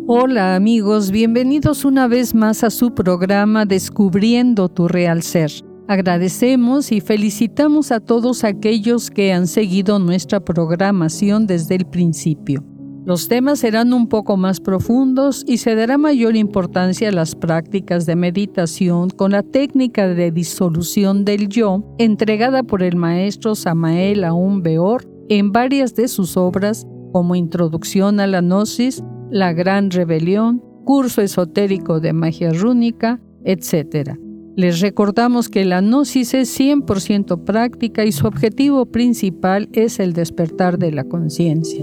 Hola amigos, bienvenidos una vez más a su programa Descubriendo tu Real Ser. Agradecemos y felicitamos a todos aquellos que han seguido nuestra programación desde el principio. Los temas serán un poco más profundos y se dará mayor importancia a las prácticas de meditación con la técnica de disolución del yo entregada por el maestro Samael Aun Weor en varias de sus obras como Introducción a la Gnosis, La Gran Rebelión, Curso Esotérico de Magia Rúnica, etc. Les recordamos que la Gnosis es 100% práctica y su objetivo principal es el despertar de la conciencia.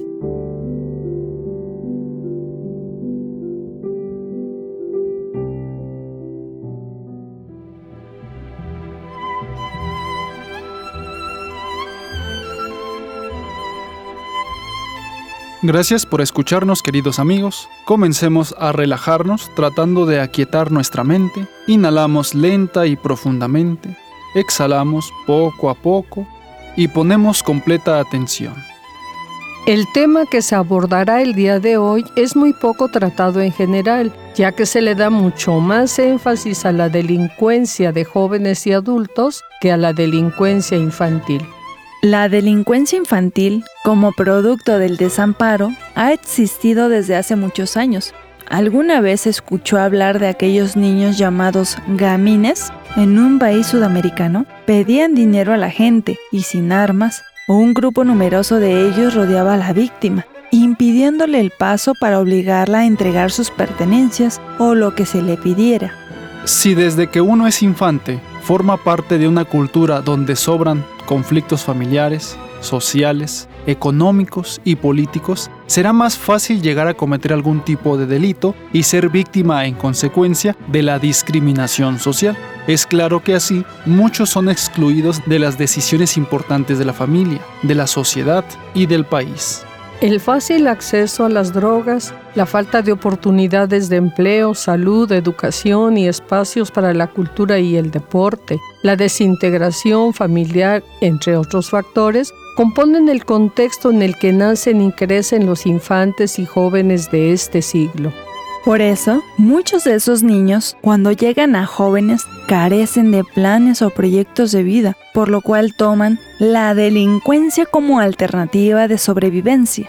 Gracias por escucharnos, queridos amigos. Comencemos a relajarnos tratando de aquietar nuestra mente. Inhalamos lenta y profundamente. Exhalamos poco a poco y ponemos completa atención. El tema que se abordará el día de hoy es muy poco tratado en general, ya que se le da mucho más énfasis a la delincuencia de jóvenes y adultos que a la delincuencia infantil. La delincuencia infantil, como producto del desamparo, ha existido desde hace muchos años. ¿Alguna vez escuchó hablar de aquellos niños llamados gamines? En un país sudamericano, pedían dinero a la gente y sin armas, o un grupo numeroso de ellos rodeaba a la víctima, impidiéndole el paso para obligarla a entregar sus pertenencias o lo que se le pidiera. Si desde que uno es infante forma parte de una cultura donde sobran conflictos familiares, sociales, económicos y políticos, será más fácil llegar a cometer algún tipo de delito y ser víctima en consecuencia de la discriminación social. Es claro que así, muchos son excluidos de las decisiones importantes de la familia, de la sociedad y del país. El fácil acceso a las drogas, la falta de oportunidades de empleo, salud, educación y espacios para la cultura y el deporte, la desintegración familiar, entre otros factores, componen el contexto en el que nacen y crecen los infantes y jóvenes de este siglo. Por eso, muchos de esos niños, cuando llegan a jóvenes, carecen de planes o proyectos de vida, por lo cual toman la delincuencia como alternativa de sobrevivencia.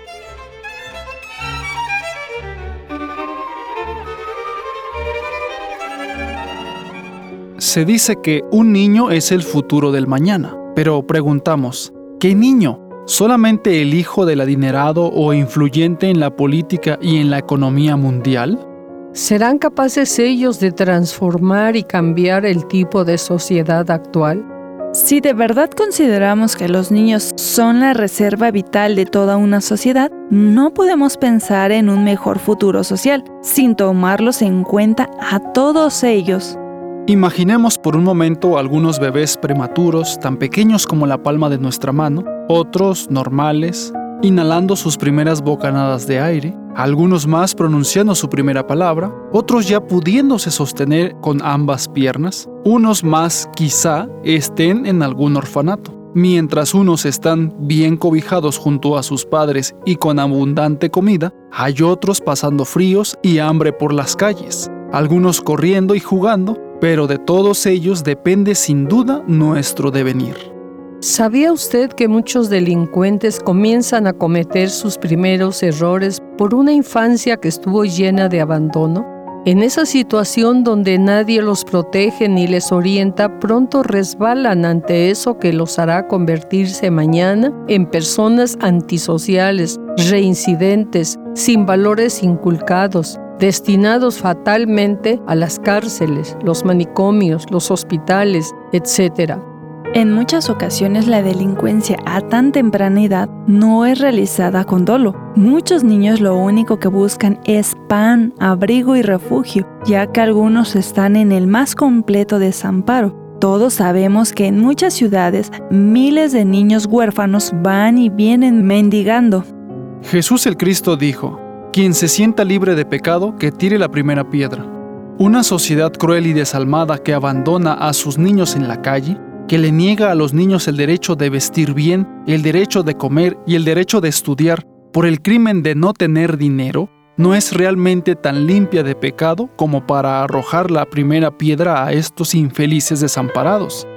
Se dice que un niño es el futuro del mañana, pero preguntamos, ¿qué niño? ¿Solamente el hijo del adinerado o influyente en la política y en la economía mundial? ¿Serán capaces ellos de transformar y cambiar el tipo de sociedad actual? Si de verdad consideramos que los niños son la reserva vital de toda una sociedad, no podemos pensar en un mejor futuro social sin tomarlos en cuenta a todos ellos. Imaginemos por un momento algunos bebés prematuros, tan pequeños como la palma de nuestra mano, otros normales, inhalando sus primeras bocanadas de aire, algunos más pronunciando su primera palabra, otros ya pudiéndose sostener con ambas piernas, unos más quizá estén en algún orfanato, mientras unos están bien cobijados junto a sus padres y con abundante comida, hay otros pasando fríos y hambre por las calles, algunos corriendo y jugando, pero de todos ellos depende sin duda nuestro devenir. ¿Sabía usted que muchos delincuentes comienzan a cometer sus primeros errores por una infancia que estuvo llena de abandono? En esa situación donde nadie los protege ni les orienta, pronto resbalan ante eso que los hará convertirse mañana en personas antisociales, reincidentes, sin valores inculcados, destinados fatalmente a las cárceles, los manicomios, los hospitales, etc. En muchas ocasiones la delincuencia a tan temprana edad no es realizada con dolo. Muchos niños lo único que buscan es pan, abrigo y refugio, ya que algunos están en el más completo desamparo. Todos sabemos que en muchas ciudades miles de niños huérfanos van y vienen mendigando. Jesús el Cristo dijo: quien se sienta libre de pecado, que tire la primera piedra. Una sociedad cruel y desalmada que abandona a sus niños en la calle, que le niega a los niños el derecho de vestir bien, el derecho de comer y el derecho de estudiar por el crimen de no tener dinero, no es realmente tan limpia de pecado como para arrojar la primera piedra a estos infelices desamparados.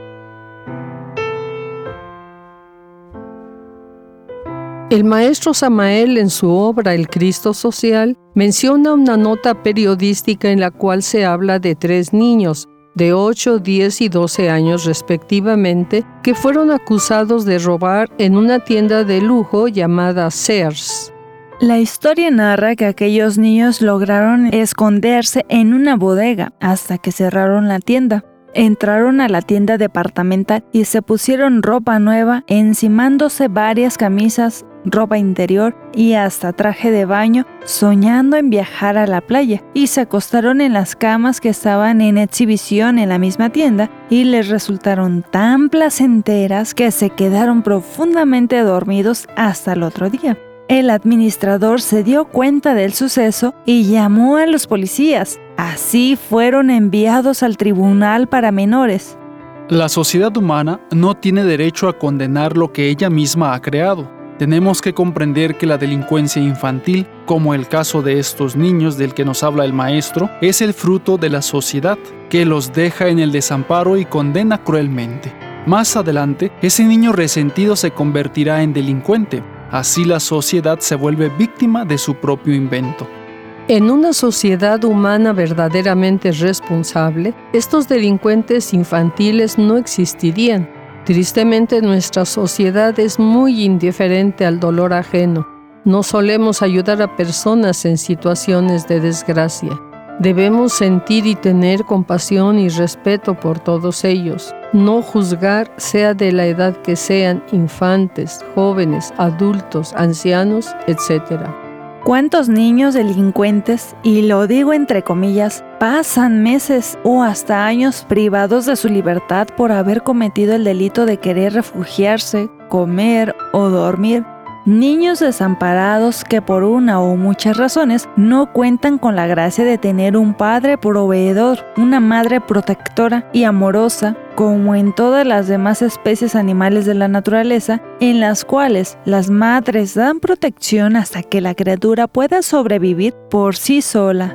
El maestro Samael, en su obra El Cristo Social, menciona una nota periodística en la cual se habla de 3 niños, de 8, 10 y 12 años respectivamente, que fueron acusados de robar en una tienda de lujo llamada Sears. La historia narra que aquellos niños lograron esconderse en una bodega hasta que cerraron la tienda. Entraron a la tienda departamental y se pusieron ropa nueva, encimándose varias camisas, ropa interior y hasta traje de baño, soñando en viajar a la playa, y se acostaron en las camas que estaban en exhibición en la misma tienda y les resultaron tan placenteras que se quedaron profundamente dormidos hasta el otro día. El administrador se dio cuenta del suceso y llamó a los policías. Así fueron enviados al tribunal para menores. La sociedad humana no tiene derecho a condenar lo que ella misma ha creado. Tenemos que comprender que la delincuencia infantil, como el caso de estos niños del que nos habla el maestro, es el fruto de la sociedad, que los deja en el desamparo y condena cruelmente. Más adelante, ese niño resentido se convertirá en delincuente. Así la sociedad se vuelve víctima de su propio invento. En una sociedad humana verdaderamente responsable, estos delincuentes infantiles no existirían. Tristemente, nuestra sociedad es muy indiferente al dolor ajeno. No solemos ayudar a personas en situaciones de desgracia. Debemos sentir y tener compasión y respeto por todos ellos. No juzgar, sea de la edad que sean, infantes, jóvenes, adultos, ancianos, etc. ¿Cuántos niños delincuentes, y lo digo entre comillas, pasan meses o hasta años privados de su libertad por haber cometido el delito de querer refugiarse, comer o dormir? Niños desamparados que por una o muchas razones no cuentan con la gracia de tener un padre proveedor, una madre protectora y amorosa, como en todas las demás especies animales de la naturaleza, en las cuales las madres dan protección hasta que la criatura pueda sobrevivir por sí sola.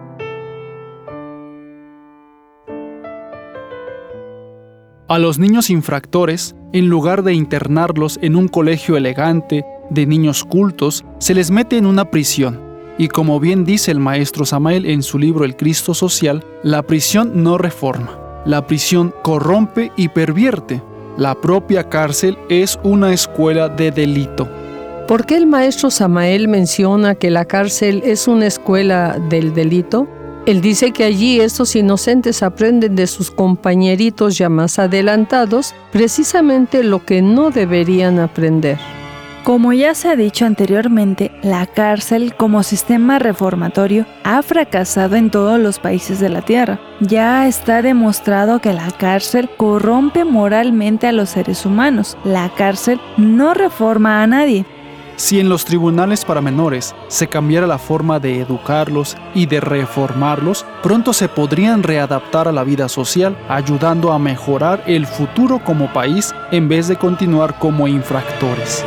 A los niños infractores, en lugar de internarlos en un colegio elegante de niños cultos, se les mete en una prisión. Y como bien dice el maestro Samael en su libro El Cristo Social, la prisión no reforma. La prisión corrompe y pervierte. La propia cárcel es una escuela de delito. ¿Por qué el maestro Samael menciona que la cárcel es una escuela del delito? Él dice que allí estos inocentes aprenden de sus compañeritos ya más adelantados precisamente lo que no deberían aprender. Como ya se ha dicho anteriormente, la cárcel como sistema reformatorio ha fracasado en todos los países de la Tierra. Ya está demostrado que la cárcel corrompe moralmente a los seres humanos. La cárcel no reforma a nadie. Si en los tribunales para menores se cambiara la forma de educarlos y de reformarlos, pronto se podrían readaptar a la vida social, ayudando a mejorar el futuro como país en vez de continuar como infractores.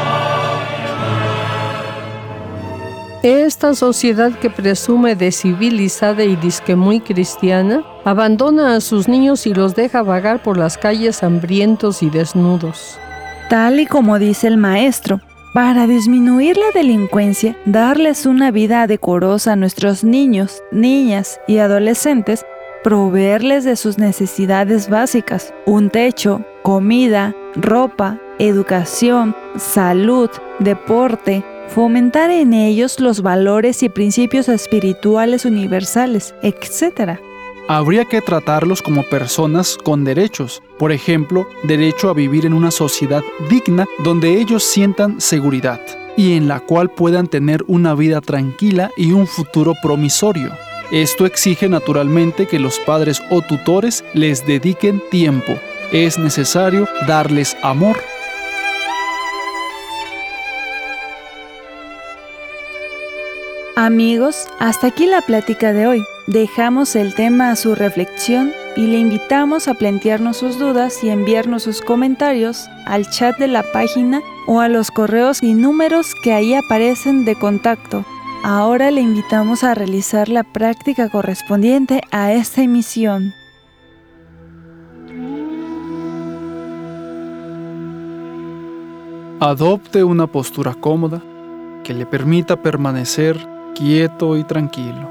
Esta sociedad que presume de civilizada y disque muy cristiana, abandona a sus niños y los deja vagar por las calles hambrientos y desnudos. Tal y como dice el maestro, para disminuir la delincuencia, darles una vida decorosa a nuestros niños, niñas y adolescentes, proveerles de sus necesidades básicas, un techo, comida, ropa, educación, salud, deporte, fomentar en ellos los valores y principios espirituales universales, etc. Habría que tratarlos como personas con derechos, por ejemplo, derecho a vivir en una sociedad digna donde ellos sientan seguridad y en la cual puedan tener una vida tranquila y un futuro promisorio. Esto exige naturalmente que los padres o tutores les dediquen tiempo. Es necesario darles amor. Amigos, hasta aquí la plática de hoy. Dejamos el tema a su reflexión y le invitamos a plantearnos sus dudas y enviarnos sus comentarios al chat de la página o a los correos y números que ahí aparecen de contacto. Ahora le invitamos a realizar la práctica correspondiente a esta emisión. Adopte una postura cómoda que le permita permanecer quieto y tranquilo.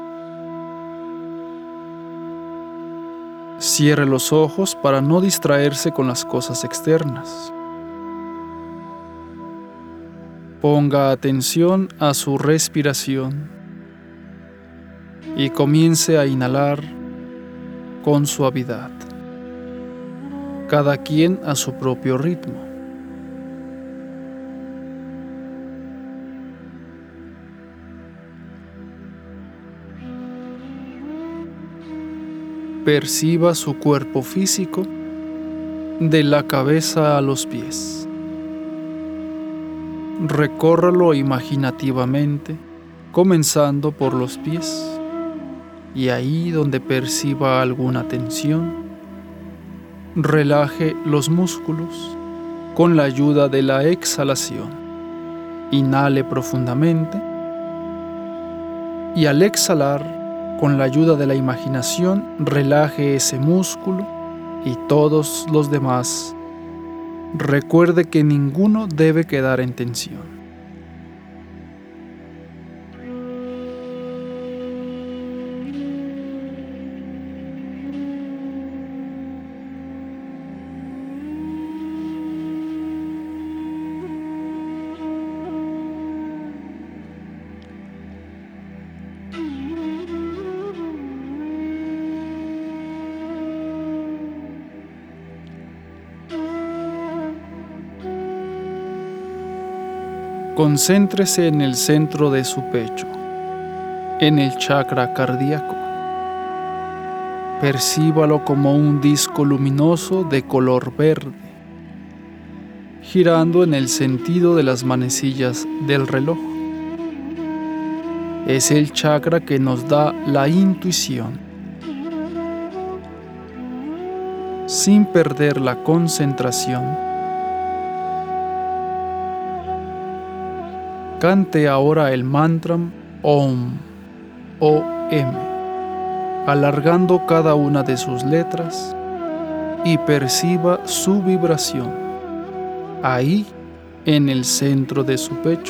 Cierre los ojos para no distraerse con las cosas externas. Ponga atención a su respiración y comience a inhalar con suavidad, cada quien a su propio ritmo. Perciba su cuerpo físico de la cabeza a los pies. Recórralo imaginativamente, comenzando por los pies, y ahí donde perciba alguna tensión, relaje los músculos con la ayuda de la exhalación. Inhale profundamente y al exhalar, con la ayuda de la imaginación, relaje ese músculo y todos los demás. Recuerde que ninguno debe quedar en tensión. Concéntrese en el centro de su pecho, en el chakra cardíaco. Percíbalo como un disco luminoso de color verde, girando en el sentido de las manecillas del reloj. Es el chakra que nos da la intuición. Sin perder la concentración, cante ahora el mantra OM, O-M, alargando cada una de sus letras y perciba su vibración, ahí en el centro de su pecho.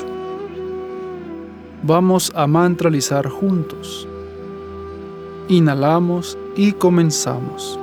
Vamos a mantralizar juntos. Inhalamos y comenzamos.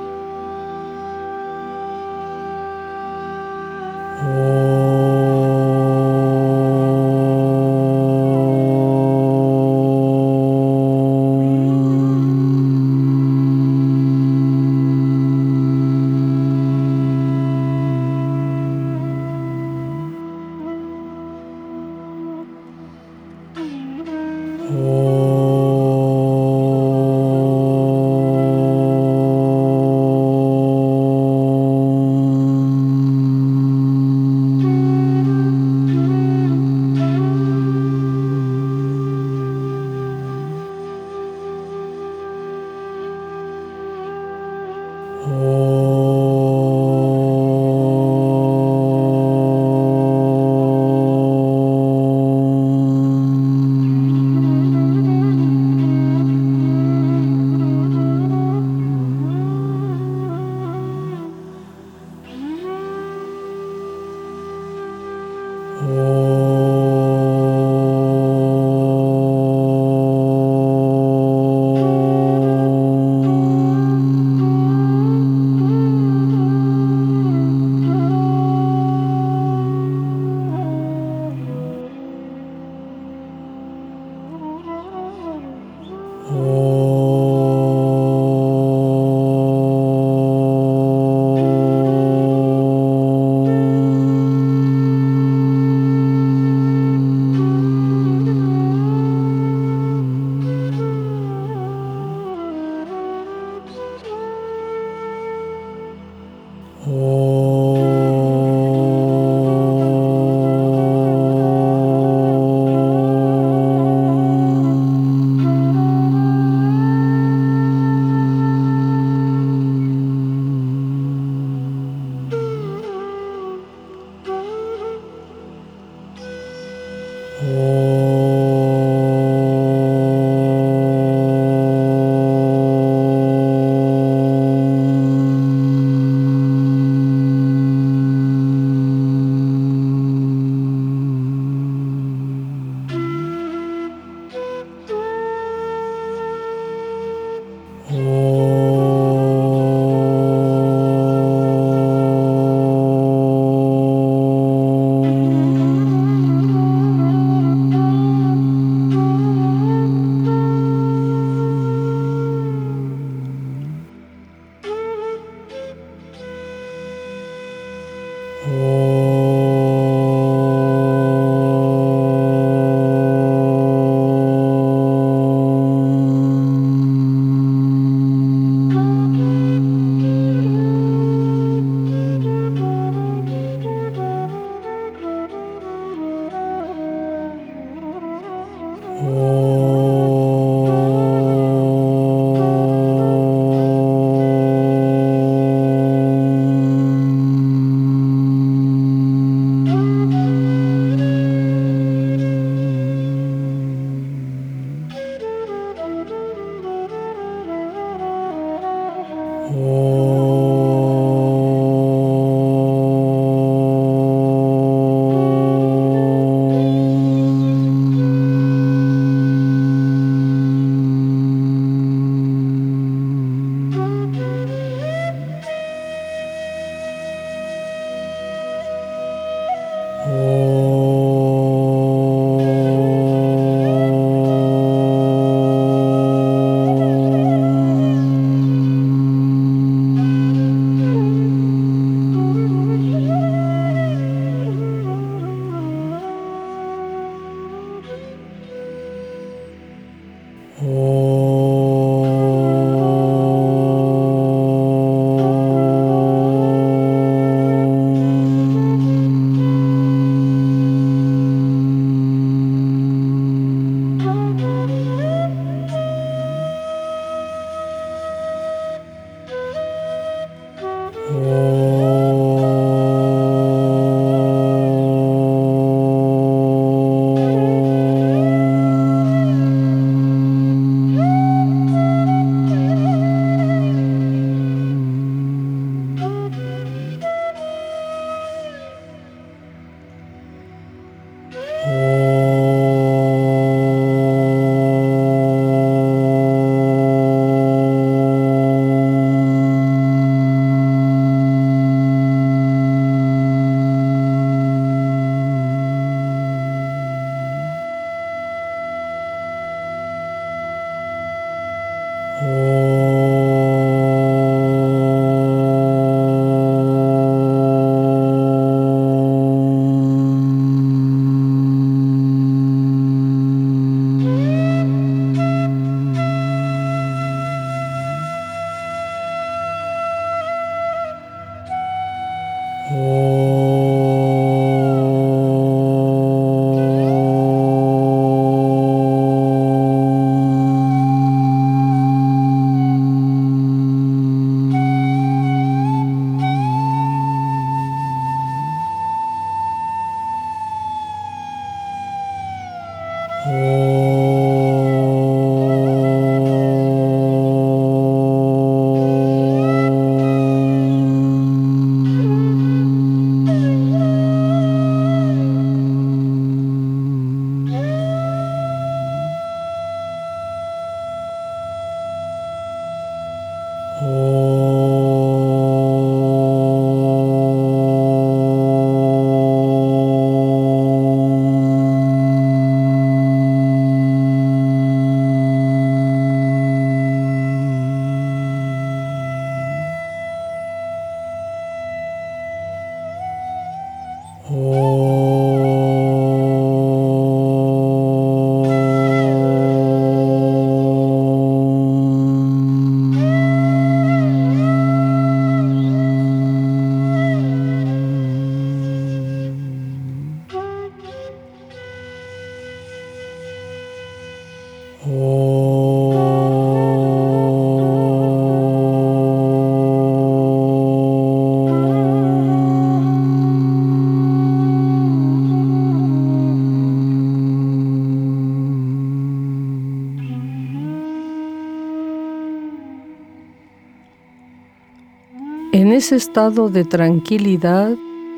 En ese estado de tranquilidad,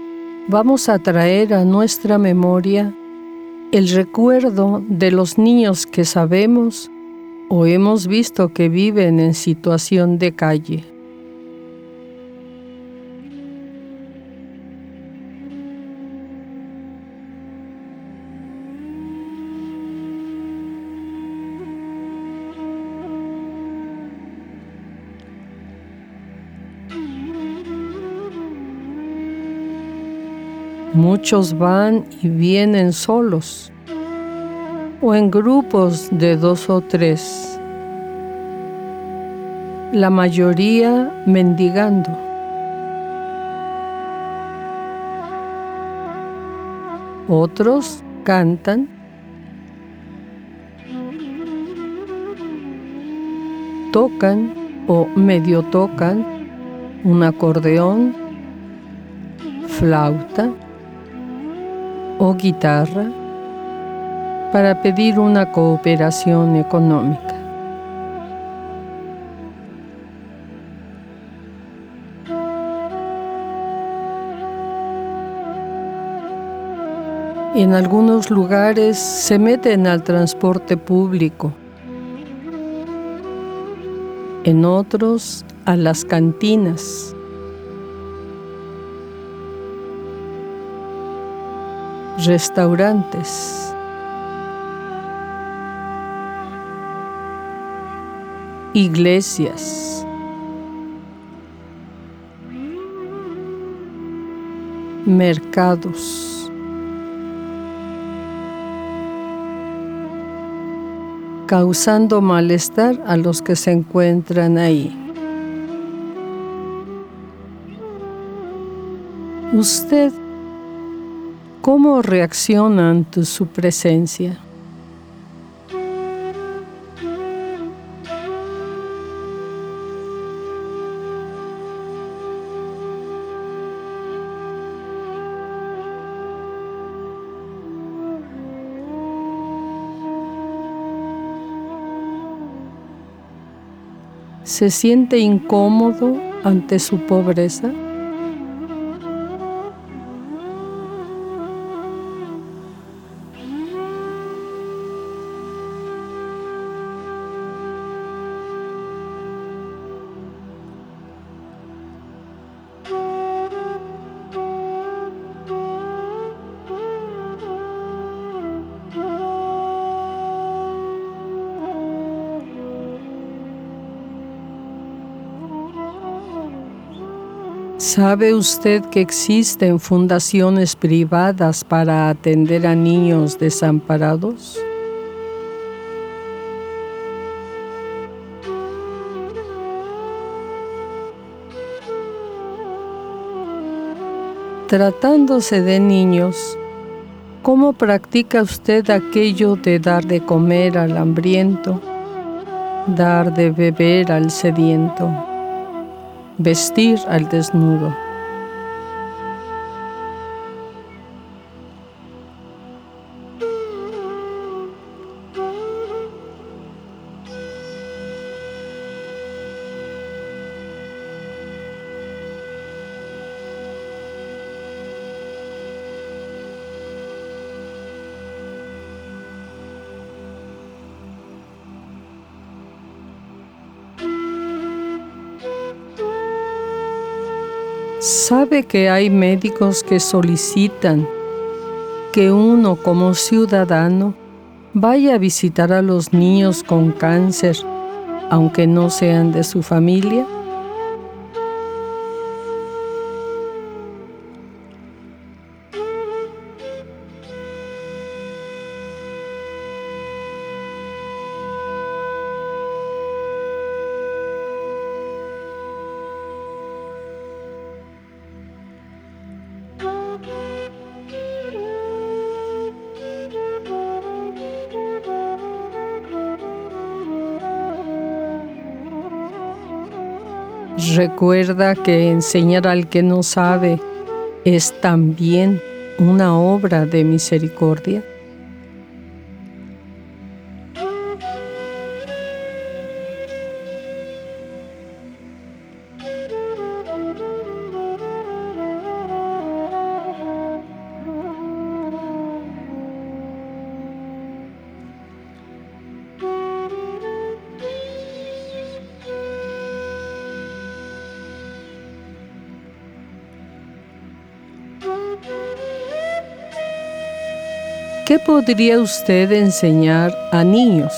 vamos a traer a nuestra memoria el recuerdo de los niños que sabemos o hemos visto que viven en situación de calle. Muchos van y vienen solos o en grupos de 2 o 3, la mayoría mendigando. Otros cantan, tocan o medio tocan un acordeón, flauta o guitarra para pedir una cooperación económica. En algunos lugares se meten al transporte público, en otros a las cantinas. Restaurantes. Iglesias. Mercados. Causando malestar a los que se encuentran ahí. ¿Usted cómo reacciona ante su presencia? ¿Se siente incómodo ante su pobreza? ¿Sabe usted que existen fundaciones privadas para atender a niños desamparados? Tratándose de niños, ¿cómo practica usted aquello de dar de comer al hambriento, dar de beber al sediento, vestir al desnudo? ¿Sabe que hay médicos que solicitan que uno como ciudadano vaya a visitar a los niños con cáncer, aunque no sean de su familia? Recuerda que enseñar al que no sabe es también una obra de misericordia. ¿Qué podría usted enseñar a niños?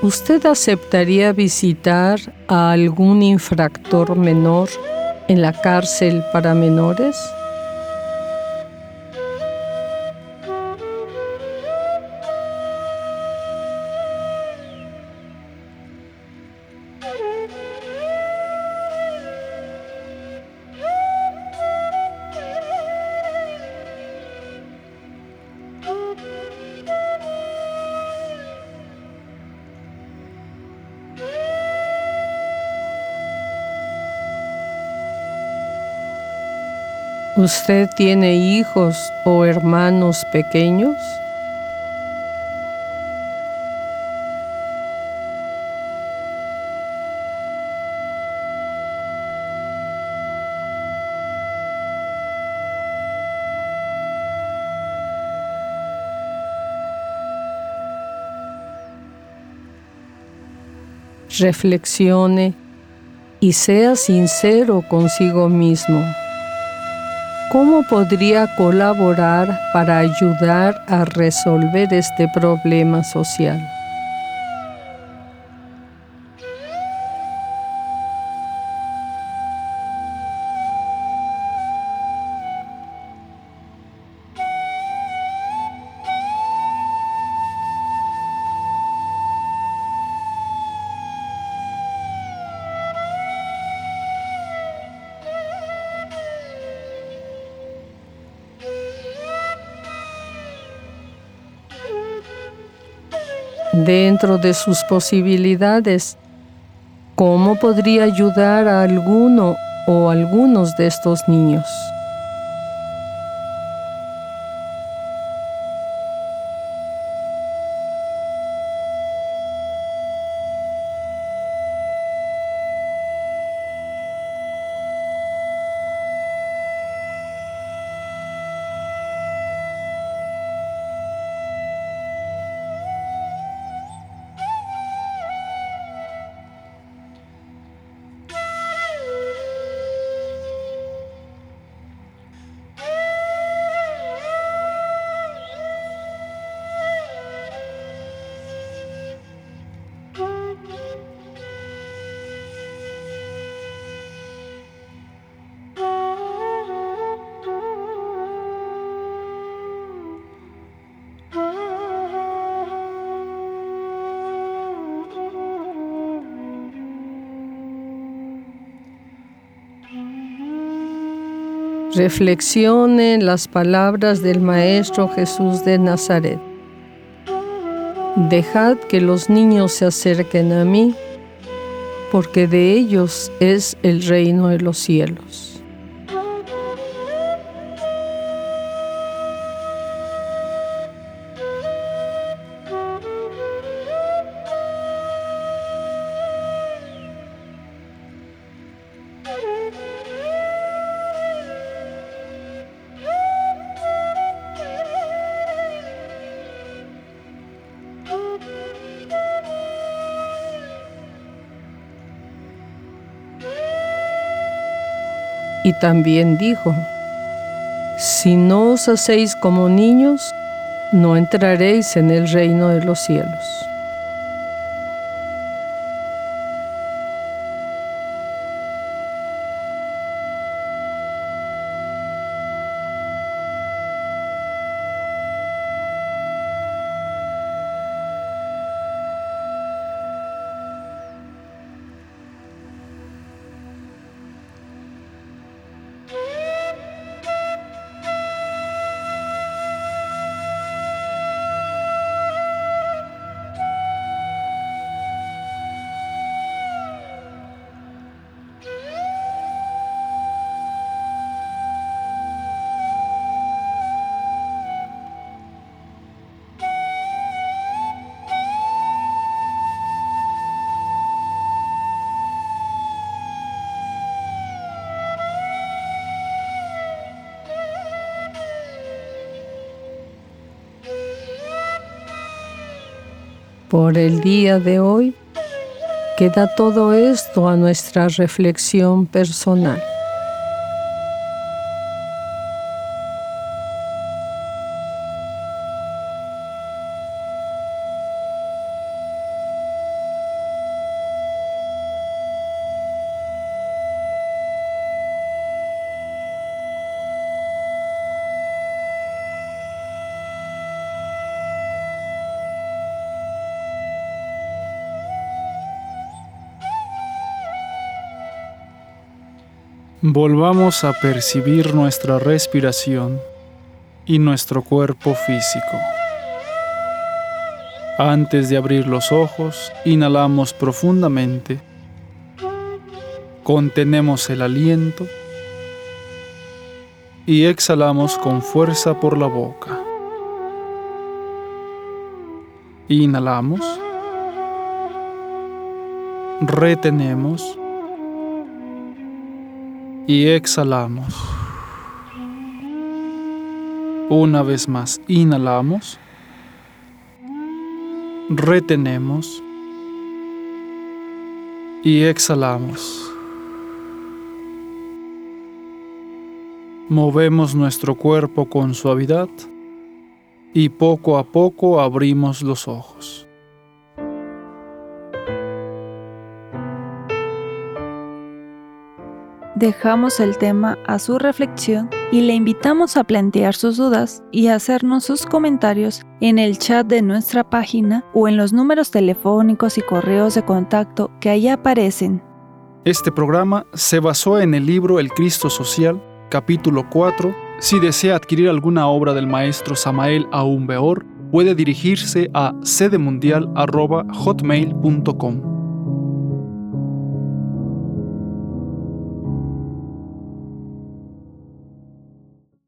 ¿Usted aceptaría visitar a algún infractor menor en la cárcel para menores? ¿Usted tiene hijos o hermanos pequeños? Reflexione y sea sincero consigo mismo. ¿Cómo podría colaborar para ayudar a resolver este problema social? Dentro de sus posibilidades, ¿cómo podría ayudar a alguno o algunos de estos niños? Reflexione en las palabras del Maestro Jesús de Nazaret. Dejad que los niños se acerquen a mí, porque de ellos es el reino de los cielos. Y también dijo: si no os hacéis como niños, no entraréis en el reino de los cielos. Por el día de hoy, queda todo esto a nuestra reflexión personal. Volvamos a percibir nuestra respiración y nuestro cuerpo físico. Antes de abrir los ojos, inhalamos profundamente, contenemos el aliento y exhalamos con fuerza por la boca. Inhalamos, retenemos y exhalamos. Una vez más, inhalamos, retenemos y exhalamos. Movemos nuestro cuerpo con suavidad y poco a poco abrimos los ojos. Dejamos el tema a su reflexión y le invitamos a plantear sus dudas y a hacernos sus comentarios en el chat de nuestra página o en los números telefónicos y correos de contacto que ahí aparecen. Este programa se basó en el libro El Cristo Social, capítulo 4. Si desea adquirir alguna obra del maestro Samael Aún Weor, puede dirigirse a sedemundial@hotmail.com.